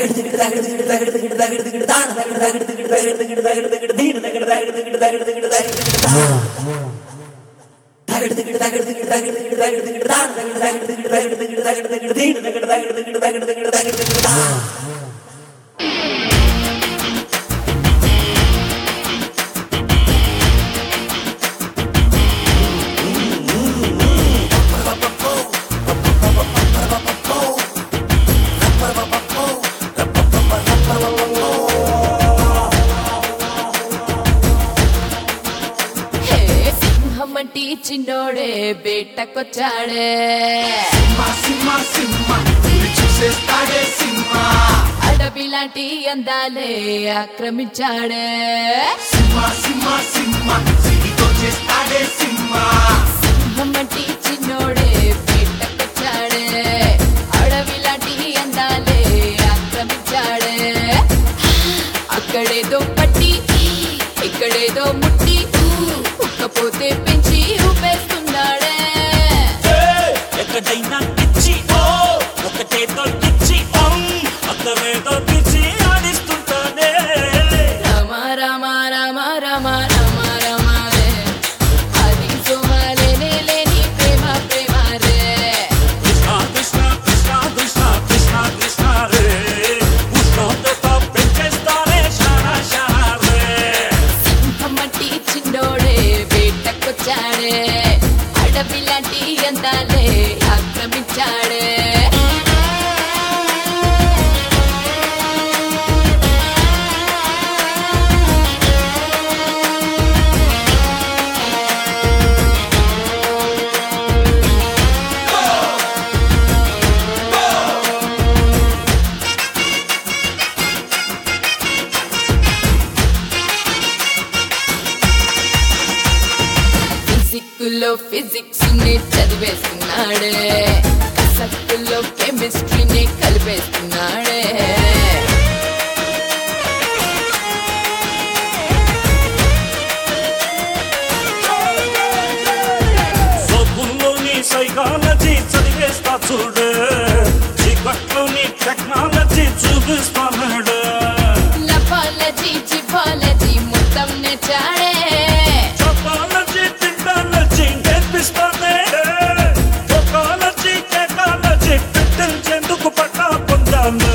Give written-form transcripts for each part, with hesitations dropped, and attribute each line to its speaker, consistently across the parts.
Speaker 1: సింహమంటి చిన్నోడే బేటకొచ్చాడే అడవి లాంటి అందాలే ఆక్రమించాడే సింహమంటి చిన్నోడే బేటకొచ్చాడే అడవి లాంటి అందాలే ఆక్రమించాడే అక్కడేదో పట్టి ఇక్కడేదో ముట్టి ఉక్కపోతే పెంచి ఊపేస్తున్నాడే
Speaker 2: ఎక్కడైనా పిచ్చి ఒకటేదో ఇచ్చి అక్కడేదో పిచ్చి ఆడిస్తుంటానే
Speaker 1: రామ రామ రామ రామ రామ రామ రే అది సోమాలే లేని ప్రేమ ప్రేమ రే
Speaker 2: కృష్ణ కృష్ణ కృష్ణ కృష్ణ కృష్ణ కృష్ణ రే ఉష్ణోగ్రత పెంచేస్తానే షారా షారా రే
Speaker 1: సింహమట్టి చిన్నోడే బేటకొచ్చాడే అడవి లాంటి అందాలే ఆక్రమించాడే ఫిజిక్లో ఫిజిక్స్ ని చదివేస్తున్నాడే సత్తుల్లో కెమిస్ట్రీని కలిపేస్తున్నాడే
Speaker 2: సోపుల్లోని సైకాలజీ చదివేస్తా చూడు చీకట్లోని టెక్నాలజీ చూపిస్తాడు
Speaker 1: లపాలజీ జిపాలజీ మొత్తం నేర్చాడే
Speaker 2: టెక్నాలజీ టెక్నాలజీ నేర్పిస్తానే టెక్నాలజీ టెక్నాలజీ పెట్టించేందుకు పట్టా పొందాను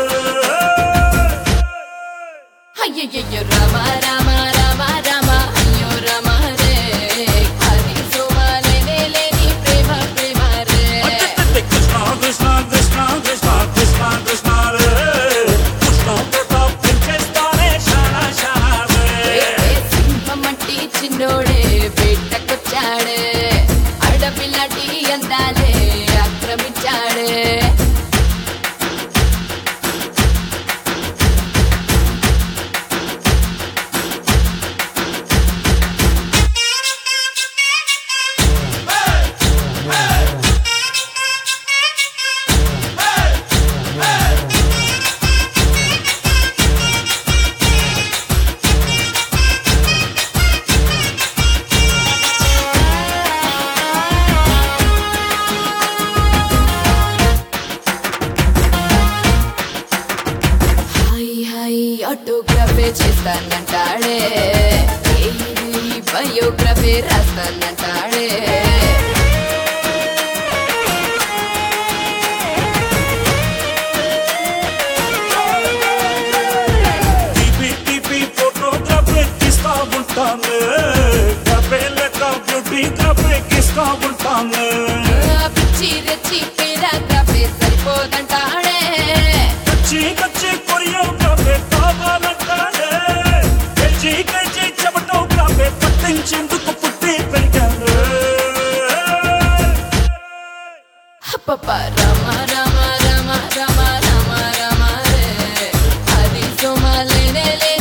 Speaker 1: అయ్యయ్యో రామ రామ రామ రామ అయ్యో రామ రే అది సోమాలే లేని ప్రేమ ప్రేమ రే
Speaker 2: కృష్ణ కృష్ణ కృష్ణ కృష్ణ కృష్ణ కృష్ణ రే కృష్ణ పెంచేస్తానే షారా షారా రే
Speaker 1: సింహమట్టి చిన్నోడే బేటకొచ్చాడే అడవి లాంటి అందాలే ఆక్రమించాడే ఆటోగ్రఫీ చేస్తానంటాడే బయోగ్రఫీ రాస్తానంటాడే
Speaker 2: టీపీ ఫోటోగ్రఫీ తీస్తా ఉంటాను కపేలక బ్యూటీ గ్రఫీ తీస్తా ఉంటాను
Speaker 1: పిచ్చి రెచ్చి పేరాగ్రఫీ సరిపోదంటాడే
Speaker 2: కచ్చి కచ్చి కొరియోగ్రఫీ కావాలంటానే కేజీ కేజీ చెమటోగ్రఫీ పట్టించేందుకు పుట్టి పెరిగాను
Speaker 1: అప్పప్ప రామ రామ రామ రామ రామ రామ రే అది సోమాలే